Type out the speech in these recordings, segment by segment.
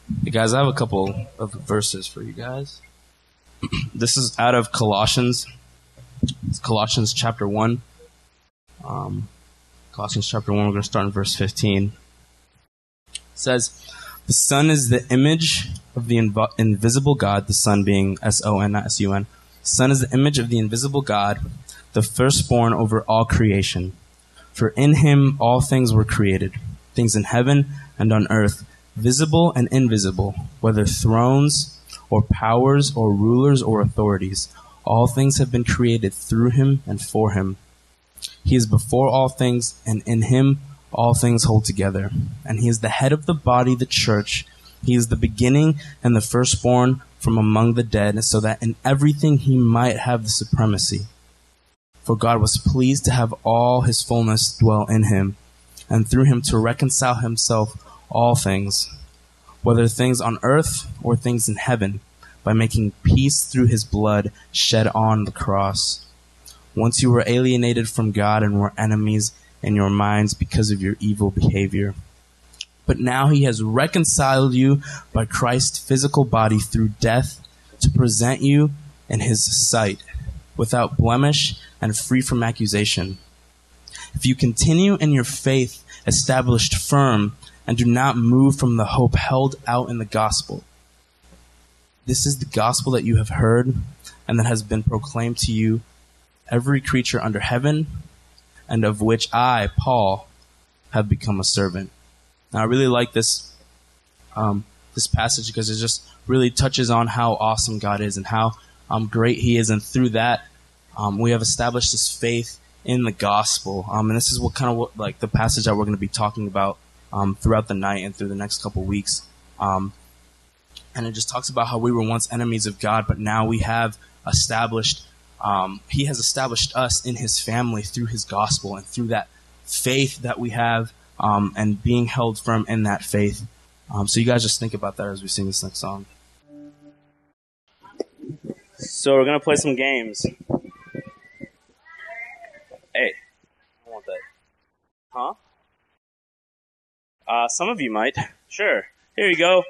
Hey guys, I have a couple of verses for you guys. This is out of Colossians. It's Colossians chapter 1. Colossians chapter 1, we're going to start in verse 15. It says, "The Son is the image of the invisible God," the Son being S-O-N, not S-U-N. "The Son is the image of the invisible God, the firstborn over all creation. For in him all things were created, things in heaven and on earth, visible and invisible, whether thrones or powers or rulers or authorities. All things have been created through him and for him. He is before all things, and in him all things hold together. And he is the head of the body, the church. He is the beginning and the firstborn from among the dead, so that in everything he might have the supremacy. For God was pleased to have all his fullness dwell in him, and through him to reconcile himself all things, whether things on earth or things in heaven, by making peace through his blood shed on the cross. Once you were alienated from God and were enemies in your minds because of your evil behavior. But now he has reconciled you by Christ's physical body through death to present you in his sight, without blemish and free from accusation. If you continue in your faith, established firm, and do not move from the hope held out in the gospel. This is the gospel that you have heard and that has been proclaimed to you, every creature under heaven, and of which I, Paul, have become a servant." Now, I really like this passage because it just really touches on how awesome God is and how great he is. And through that, we have established this faith in the gospel. And this is what the passage that we're going to be talking about throughout the night and through the next couple weeks. And it just talks about how we were once enemies of God, but now we have established, he has established us in his family through his gospel and through that faith that we have, and being held firm in that faith. So you guys just think about that as we sing this next song. So we're going to play some games. Hey, I want that. Huh? Some of you might. Sure. Here you go.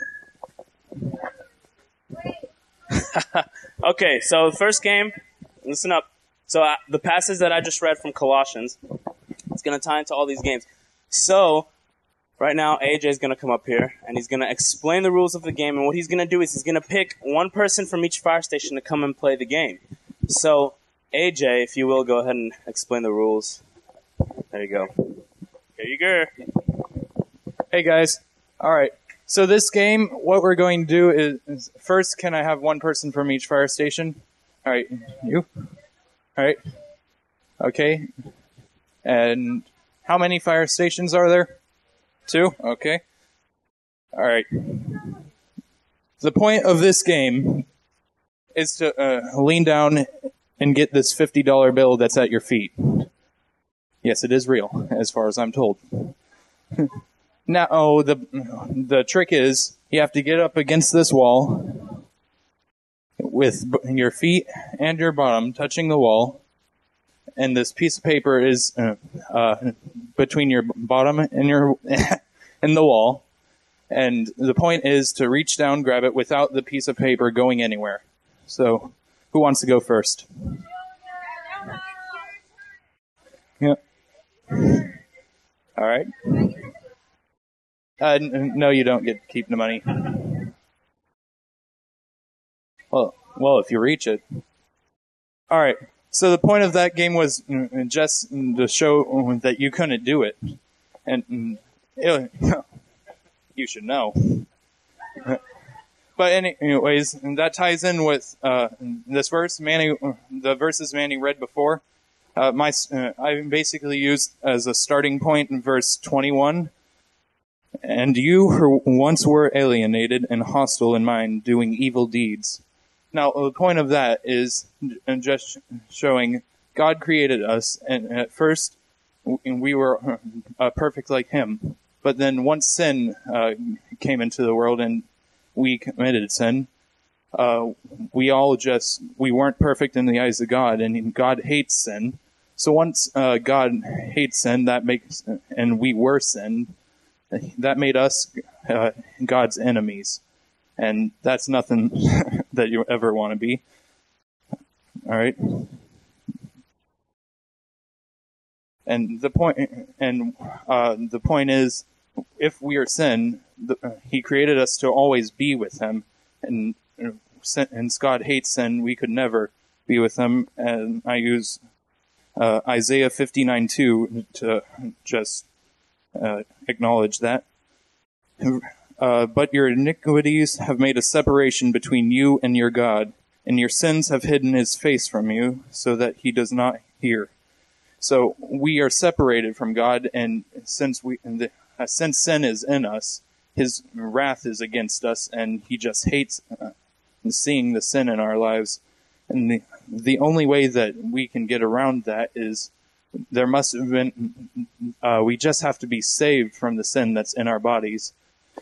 Okay, so the first game, listen up. So the passage that I just read from Colossians, it's going to tie into all these games. So, right now, AJ is going to come up here, and he's going to explain the rules of the game, and what he's going to do is he's going to pick one person from each fire station to come and play the game. So, AJ, if you will, go ahead and explain the rules. There you go. Here you go. Hey, guys. All right. So this game, what we're going to do is first, can I have one person from each fire station? All right. You? All right. Okay. And how many fire stations are there? 2? Okay. All right. The point of this game is to lean down and get this $50 bill that's at your feet. Yes, it is real, as far as I'm told. Now, the trick is you have to get up against this wall with your feet and your bottom touching the wall, and this piece of paper is between your bottom and your and the wall. And the point is to reach down, grab it without the piece of paper going anywhere. So, who wants to go first? Yeah. All right. No, you don't get to keep the money. Well, if you reach it. All right. So the point of that game was just to show that you couldn't do it, and you should know. But anyways, that ties in with this verse, the verses Manny read before. I basically used as a starting point in verse 21. "And you who once were alienated and hostile in mind, doing evil deeds." Now, the point of that is just showing God created us, and at first we were perfect like him. But then once sin came into the world and we committed sin, we weren't perfect in the eyes of God, and God hates sin. So once God hates sin, and we were sin, that made us God's enemies. And that's nothing that you ever want to be. All right. And the point is, if we are sin, He created us to always be with Him, and since God hates sin, we could never be with Him. And I use Isaiah 59:2 to just acknowledge that. But your iniquities have made a separation between you and your God, and your sins have hidden His face from you, so that He does not hear. So we are separated from God, and since sin is in us, His wrath is against us, and He just hates seeing the sin in our lives. And the only way that we can get around that is there must have been. We just have to be saved from the sin that's in our bodies.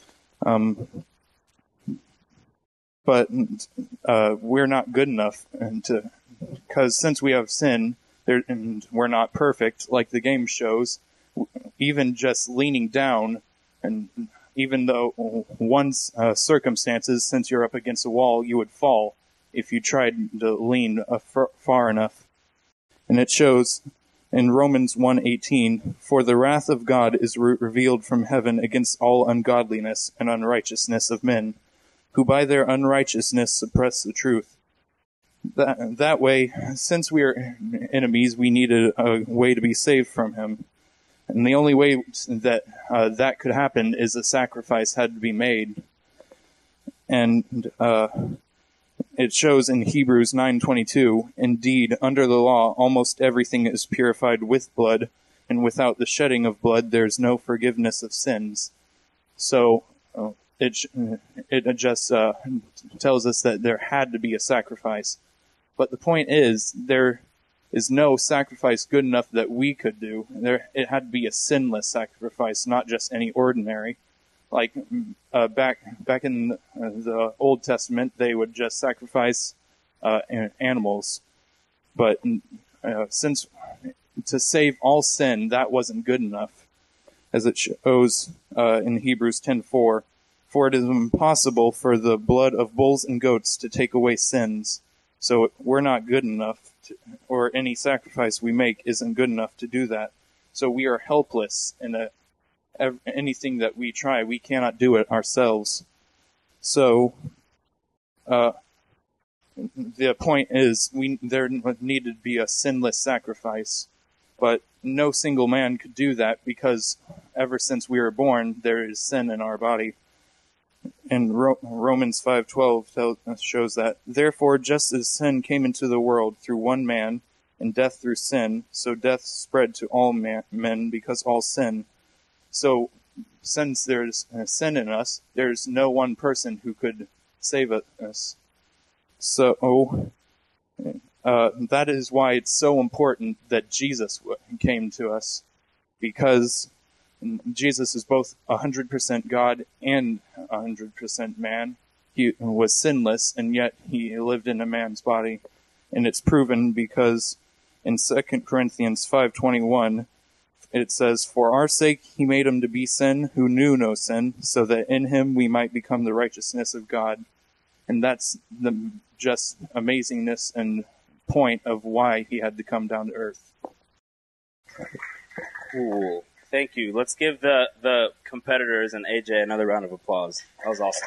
But we're not good enough, because since we have sin. And we're not perfect, like the game shows. Even just leaning down, and even though one's circumstances, since you're up against a wall, you would fall if you tried to lean far enough. And it shows in Romans 1:18, "For the wrath of God is revealed from heaven against all ungodliness and unrighteousness of men, who by their unrighteousness suppress the truth." That way, since we are enemies, we needed a way to be saved from Him. And the only way that that could happen is a sacrifice had to be made. And it shows in Hebrews 9:22, "Indeed, under the law, almost everything is purified with blood, and without the shedding of blood, there is no forgiveness of sins." So it just tells us that there had to be a sacrifice. But the point is, there is no sacrifice good enough that we could do. It had to be a sinless sacrifice, not just any ordinary. Like back in the Old Testament, they would just sacrifice animals. But since to save all sin, that wasn't good enough, as it shows in Hebrews 10:4. "For it is impossible for the blood of bulls and goats to take away sins." So we're not good enough, or any sacrifice we make isn't good enough to do that. So we are helpless in anything that we try. We cannot do it ourselves. So the point is, there needed to be a sinless sacrifice. But no single man could do that, because ever since we were born, there is sin in our body. And Romans 5:12 shows that, "Therefore, just as sin came into the world through one man, and death through sin, so death spread to all men because all sin." So, since there's sin in us, there's no one person who could save us. So, that is why it's so important that Jesus came to us, because Jesus is both 100% God and 100% man. He was sinless, and yet He lived in a man's body. And it's proven because in 2 Corinthians 5:21, it says, "For our sake He made Him to be sin who knew no sin, so that in Him we might become the righteousness of God." And that's the just amazingness and point of why He had to come down to earth. Cool. Thank you. Let's give the competitors and AJ another round of applause. That was awesome.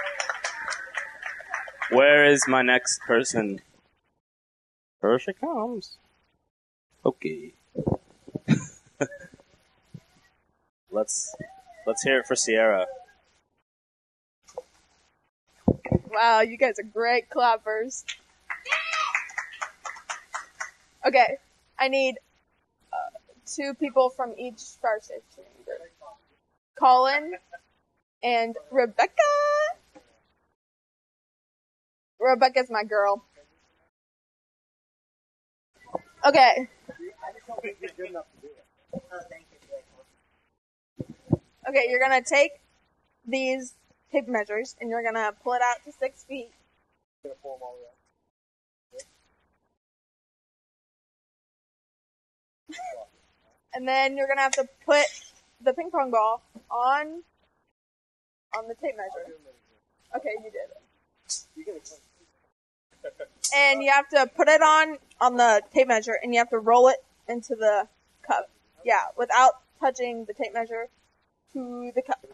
Where is my next person? Here she comes. Okay. Let's hear it for Sierra. Wow, you guys are great clappers. Okay, I need 2 people from each fire safety group. Colin and Rebecca. Rebecca's my girl. Okay. Okay, you're gonna take these tape measures and you're gonna pull it out to 6 feet. And then you're gonna have to put the ping pong ball on on the tape measure. Okay, you did it. And you have to put it on the tape measure, and you have to roll it into the cup. Yeah, without touching the tape measure to the cup.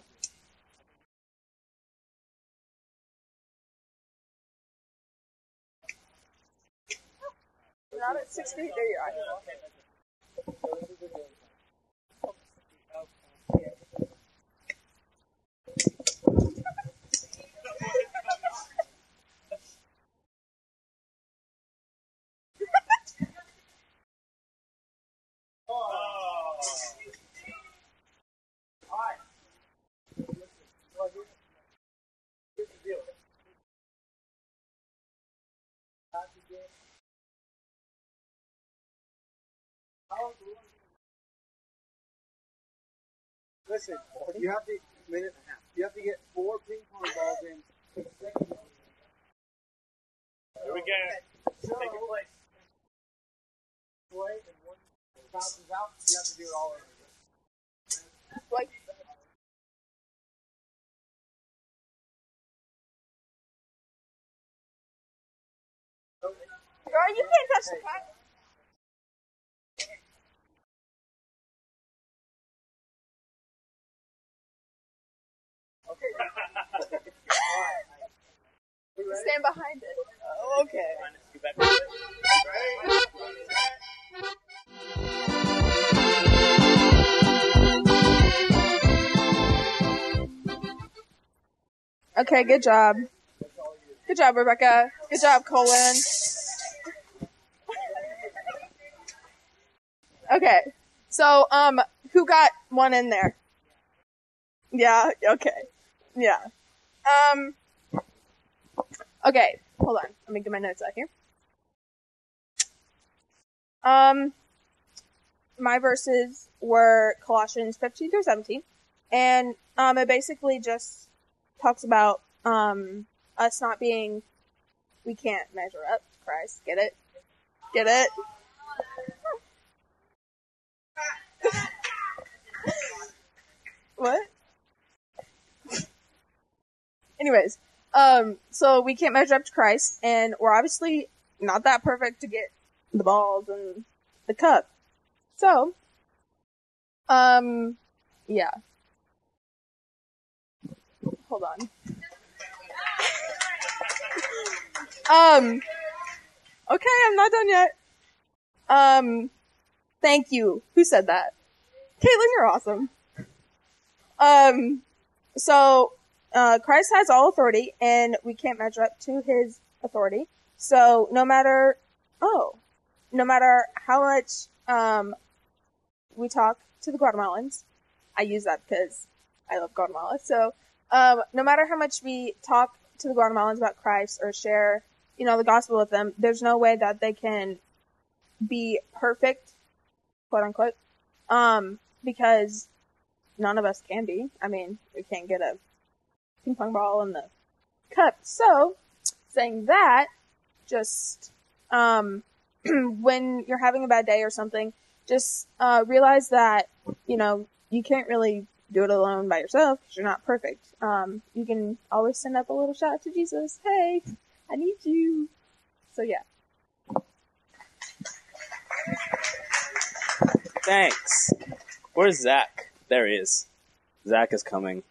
You're not at 6 feet. There you are. Listen, you have to minute and a half. You have to get 4 ping pong balls in. Here we go. Take it place. Play and one bounces out. You have to do it all over again. Like. Girl, you can't touch the cup. Stand behind it. Oh, okay. Okay, good job. Good job, Rebecca. Good job, Colin. Okay, so, who got one in there? Yeah, okay. Yeah. Okay, hold on. Let me get my notes out here. My verses were Colossians 15 through 17. And, it basically just talks about, us not being, we can't measure up to Christ. Get it? Get it? What? Anyways, so we can't measure up to Christ, and we're obviously not that perfect to get the balls and the cup. So, yeah. Hold on. Okay, I'm not done yet. Thank you. Who said that? Caitlin, you're awesome. So, Christ has all authority, and we can't measure up to his authority. So, no matter how much, we talk to the Guatemalans, I use that because I love Guatemala. So, no matter how much we talk to the Guatemalans about Christ or share, the gospel with them, there's no way that they can be perfect, quote unquote, because none of us can be. I mean, we can't get a ping pong ball in the cup. So, saying that, just, when you're having a bad day or something, just, realize that, you can't really do it alone by yourself because you're not perfect. You can always send up a little shout to Jesus. Hey, I need you. So, yeah. Thanks. Where's Zach? There he is. Zach is coming.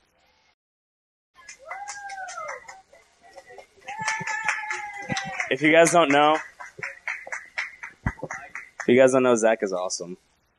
If you guys don't know, Zach is awesome.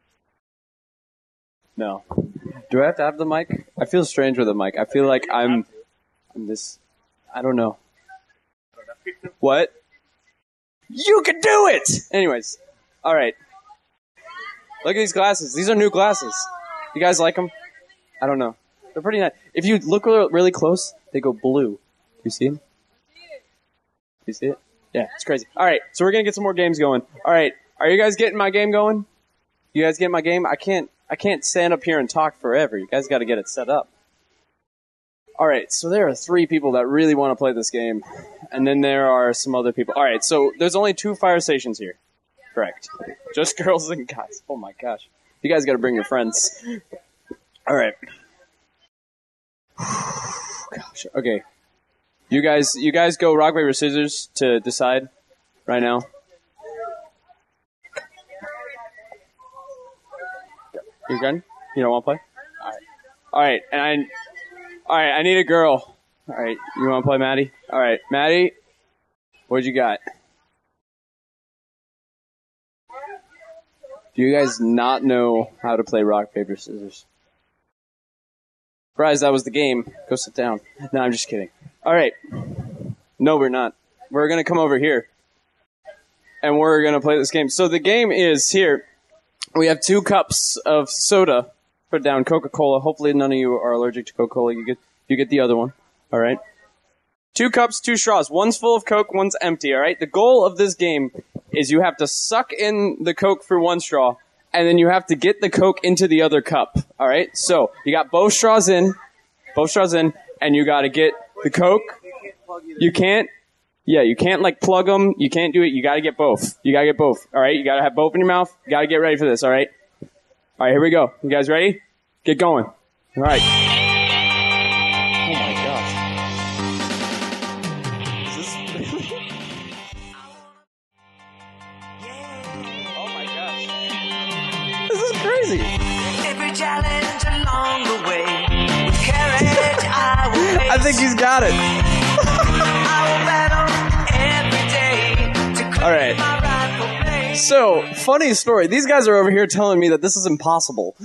No. Do I have to have the mic? I feel strange with the mic. I feel like I'm this. I don't know. What? You can do it! Anyways. Alright. Look at these glasses. These are new glasses. You guys like them? I don't know. They're pretty nice. If you look really close, they go blue. You see them? You see it? Yeah, it's crazy. Alright, so we're gonna get some more games going. Alright, are you guys getting my game going? You guys getting my game? I can't stand up here and talk forever. You guys gotta get it set up. Alright, so there are 3 people that really want to play this game. And then there are some other people. Alright, so there's only 2 fire stations here. Correct. Just girls and guys. Oh my gosh. You guys gotta bring your friends. Alright. Okay. You guys go rock, paper, scissors to decide right now. You good? You don't want to play? All right. I need a girl. All right. You want to play Maddie? All right. Maddie, what you got? Do you guys not know how to play rock, paper, scissors? Surprise, that was the game. Go sit down. No, I'm just kidding. All right. No, we're not. We're going to come over here. And we're going to play this game. So the game is here. We have 2 cups of soda. Put down Coca-Cola. Hopefully none of you are allergic to Coca-Cola. You get the other one. All right. 2 cups, 2 straws. One's full of Coke, one's empty. All right. The goal of this game is you have to suck in the Coke through one straw, and then you have to get the Coke into the other cup. All right. So you got both straws in, and you got to get the Coke. You can't. Yeah, you can't like plug them. You can't do it. You got to get both. All right. You got to have both in your mouth. You got to get ready for this. All right. All right. Here we go. You guys ready? Get going. All right. Oh my gosh. Is this Oh my gosh. This is crazy. Every challenge along the way, with courage I will face. I think he's got it. I will battle every day to claim All right. my rightful place. So, funny story. These guys are over here telling me that this is impossible.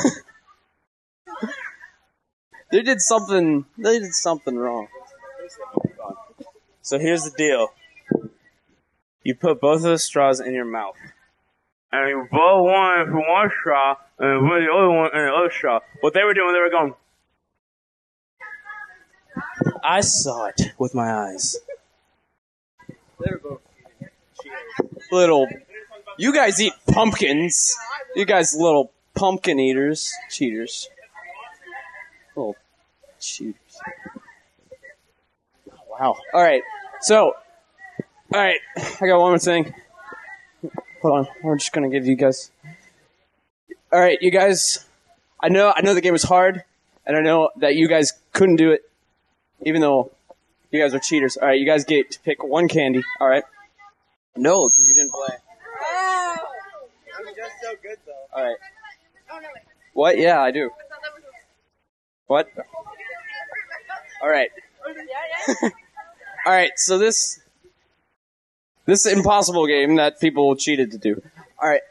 They did something wrong. So here's the deal. You put both of the straws in your mouth. And you blow one from one straw, and put the other one in the other straw. What they were doing, they were going... I saw it with my eyes. Little... You guys eat pumpkins. You guys little pumpkin eaters. Cheaters. Little cheaters. Wow. Alright. So... Alright. I got one more thing. Hold on. I'm just gonna give you guys... Alright, you guys... I know the game was hard, and I know that you guys couldn't do it, even though you guys are cheaters. Alright, you guys get to pick one candy, alright? No, because you didn't play. Oh! I'm just so good, though. Alright. Oh, no, wait. What? Yeah, I do. I thought that was What? Alright. yeah. Alright, so this impossible game that people cheated to do. Alright.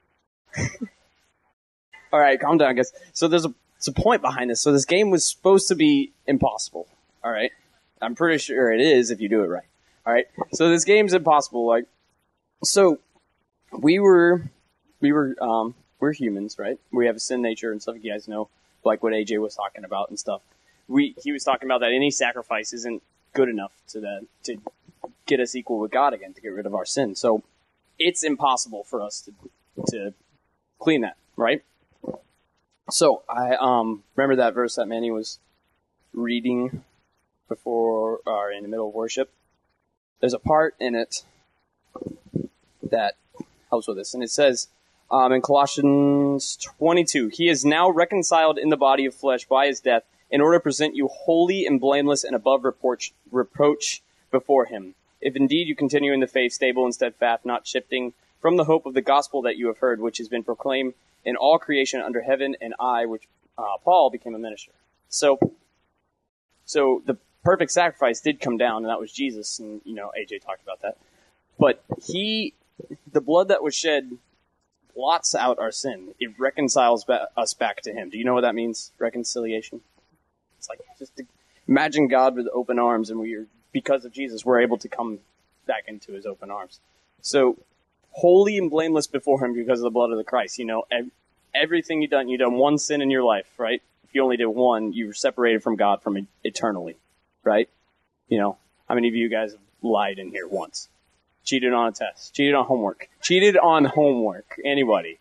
Alright, calm down, guys. So there's a point behind this. So this game was supposed to be impossible. Alright? I'm pretty sure it is if you do it right. Alright? So this game's impossible. Like, so we're humans, right? We have a sin nature and stuff. You guys know, like what AJ was talking about and stuff. He was talking about that any sacrifice isn't good enough to get us equal with God again, to get rid of our sin. So it's impossible for us to clean that, right? So I remember that verse that Manny was reading before or in the middle of worship. There's a part in it that helps with this, and it says in Colossians 22, "He is now reconciled in the body of flesh by his death, in order to present you holy and blameless and above reproach before him. If indeed you continue in the faith, stable and steadfast, not shifting from the hope of the gospel that you have heard, which has been proclaimed in all creation under heaven, and I, which Paul, became a minister." So the perfect sacrifice did come down, and that was Jesus, and AJ talked about that. But the blood that was shed blots out our sin. It reconciles us back to him. Do you know what that means? Reconciliation. It's like imagine God with open arms, and because of Jesus, we're able to come back into his open arms. So, holy and blameless before him because of the blood of the Christ. Everything you've done one sin in your life, right? If you only did one, you're separated from God from eternally, right? How many of you guys have lied in here once? Cheated on a test. Cheated on homework. Cheated on homework. Anybody?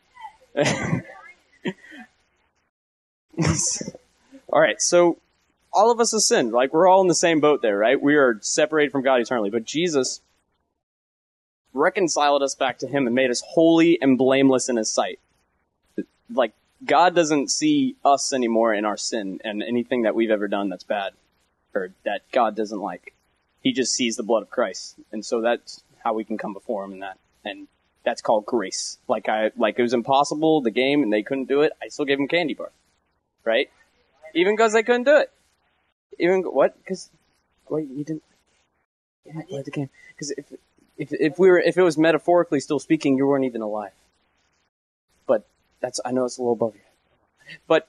Alright, so all of us have sinned. Like, we're all in the same boat there, right? We are separated from God eternally. But Jesus reconciled us back to him and made us holy and blameless in his sight. Like, God doesn't see us anymore in our sin and anything that we've ever done that's bad. or that God doesn't like. He just sees the blood of Christ. And so that's how we can come before him in that. And that's called grace. Like it was impossible, the game, and they couldn't do it. I still gave them candy bar. Right? Even because they couldn't do it. What? Because, wait, you didn't play the game. Because if it was metaphorically still speaking, you weren't even alive. But I know it's a little above you. But,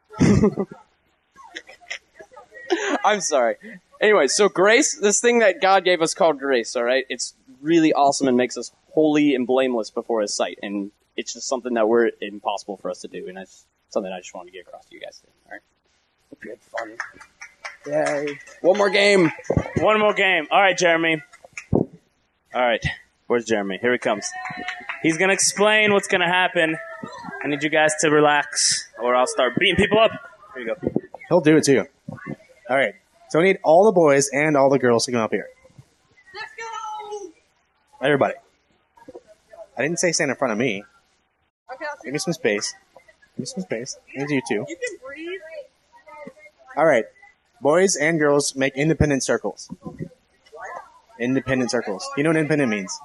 I'm sorry. Anyway, so grace, this thing that God gave us called grace, alright? It's really awesome and makes us holy and blameless before his sight. And it's just something that we're impossible for us to do. And that's something I just wanted to get across to you guys today. Alright? Hope you had fun. Yay. One more game. One more game. All right, Jeremy. All right. Where's Jeremy? Here he comes. He's going to explain what's going to happen. I need you guys to relax, or I'll start beating people up. Here you go. He'll do it too. All right. So we need all the boys and all the girls to come up here. Let's go! Everybody. I didn't say stand in front of me. Okay, Give me some space. Give me some space. I need you too. You can breathe. All right. Boys and girls make independent circles. Independent circles. You know what independent means?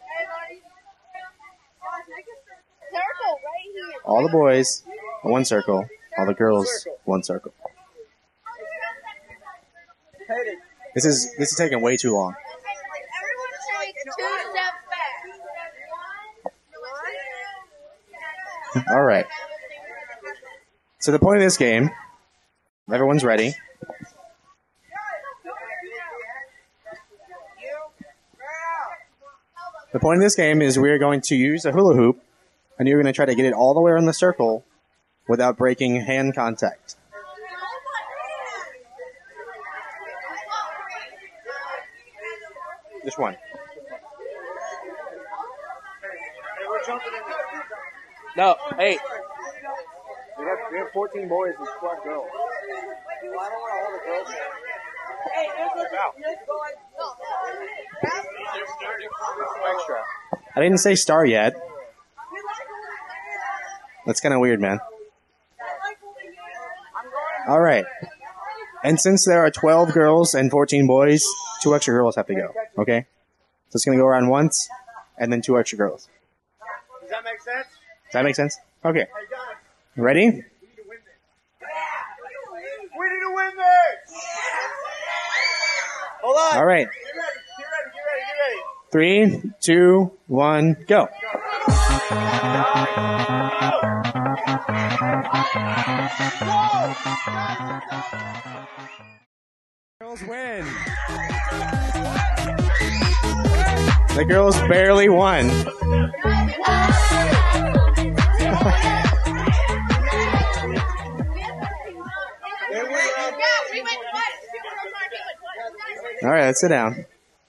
Circle right here. All the boys, one circle. All the girls, one circle. This is taking way too long. Everyone take 2 steps back. All right. So the point of this game, everyone's ready. The point of this game is we are going to use a hula hoop, and you're going to try to get it all the way around the circle without breaking hand contact. Just one. No, hey. We have 14 boys and 12 girls. I don't want all the girls. Extra. I didn't say star yet. That's kind of weird, man. All right. And since there are 12 girls and 14 boys, 2 extra girls have to go. Okay? So it's going to go around once, and then 2 extra girls. Does that make sense? Does that make sense? Okay. Ready? We need to win this! Hold on. All right. Get ready. 3, 2, 1, go. Girls win. The girls barely won. All right, let's sit down.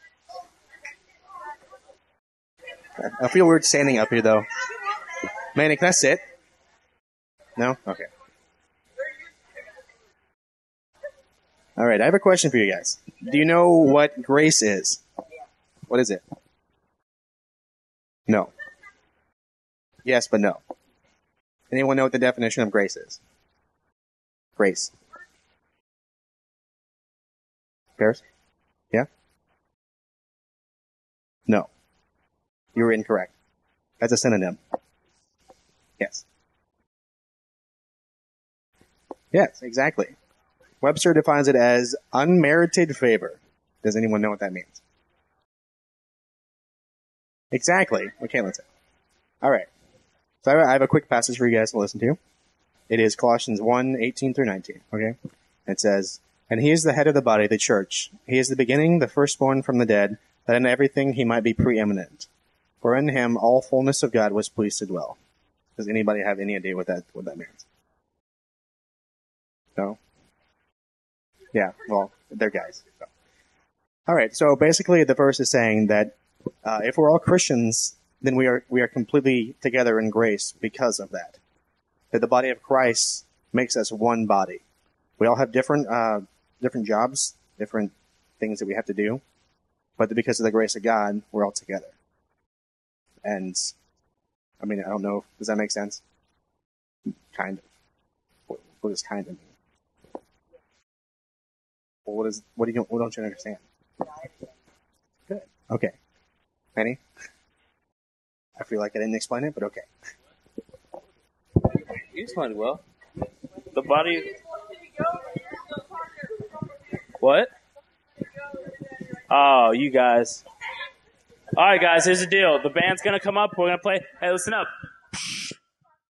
I feel weird standing up here, though. Manny, can I sit? No? Okay. All right, I have a question for you guys. Do you know what grace is? What is it? No. Yes, but no. Anyone know what the definition of grace is? Grace. Paris? Yeah? No. You were incorrect. That's a synonym. Yes. Yes, exactly. Webster defines it as unmerited favor. Does anyone know what that means? Exactly. Okay, let's say. All right. So I have a quick passage for you guys to listen to. It is Colossians 1:18 through 19. Okay? It says, "And he is the head of the body, the church. He is the beginning, the firstborn from the dead, that in everything he might be preeminent. For in him all fullness of God was pleased to dwell." Does anybody have any idea what that means? No? Yeah, well, they're guys. So. All right, so basically the verse is saying that if we're all Christians, then we are completely together in grace because of that. That the body of Christ makes us one body. We all have different jobs, different things that we have to do, but because of the grace of God, we're all together. And, I mean, I don't know, does that make sense? Kind of. What does kind of mean? Well, what don't you understand? Good. Okay. Penny? I feel like I didn't explain it, but okay. You explained well. The body. What? Oh, you guys. All right, guys. Here's the deal. The band's gonna come up. We're gonna play. Hey, listen up.